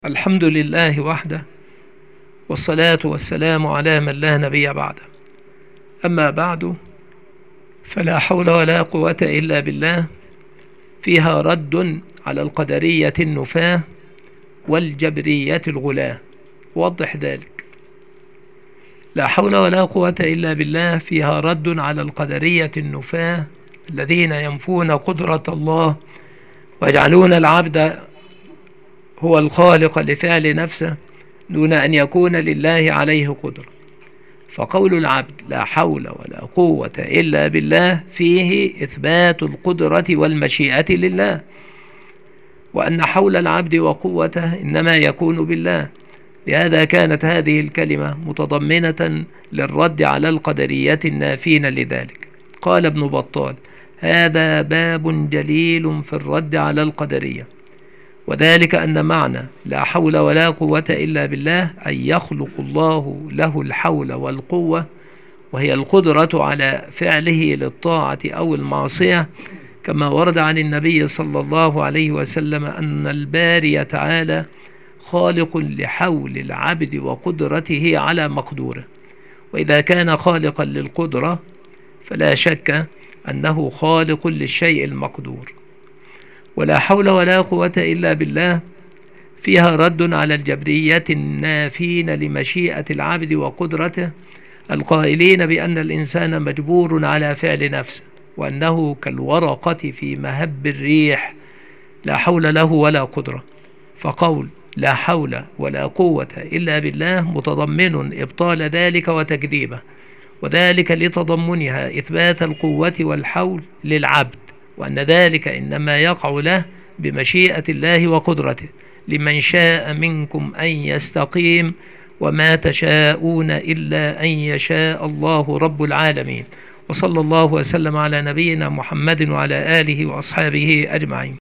الحمد لله وحده، والصلاة والسلام على من لا نبي بعده. أما بعد، فلا حول ولا قوة إلا بالله فيها رد على القدرية النفاة والجبرية الغلاة. وضح ذلك. لا حول ولا قوة إلا بالله فيها رد على القدرية النفاة الذين ينفون قدرة الله ويجعلون العبد هو الخالق لفعل نفسه دون أن يكون لله عليه قدرة. فقول العبد لا حول ولا قوة إلا بالله فيه إثبات القدرة والمشيئة لله، وأن حول العبد وقوته إنما يكون بالله. لهذا كانت هذه الكلمة متضمنة للرد على القدرية النافين لذلك. قال ابن بطال: هذا باب جليل في الرد على القدرية، وذلك أن معنى لا حول ولا قوة إلا بالله أن يخلق الله له الحول والقوة، وهي القدرة على فعله للطاعة أو المعصية، كما ورد عن النبي صلى الله عليه وسلم أن الباري تعالى خالق لحول العبد وقدرته على مقدوره. وإذا كان خالقا للقدرة فلا شك أنه خالق للشيء المقدور. ولا حول ولا قوة إلا بالله فيها رد على الجبرية النافين لمشيئة العبد وقدرته، القائلين بأن الإنسان مجبور على فعل نفسه، وأنه كالورقة في مهب الريح لا حول له ولا قدرة. فقول لا حول ولا قوة إلا بالله متضمن إبطال ذلك وتكذيبه، وذلك لتضمنها إثبات القوة والحول للعبد، وأن ذلك إنما يقع له بمشيئة الله وقدرته، لمن شاء منكم أن يستقيم، وما تشاءون إلا أن يشاء الله رب العالمين. وصلى الله وسلم على نبينا محمد وعلى آله وأصحابه أجمعين.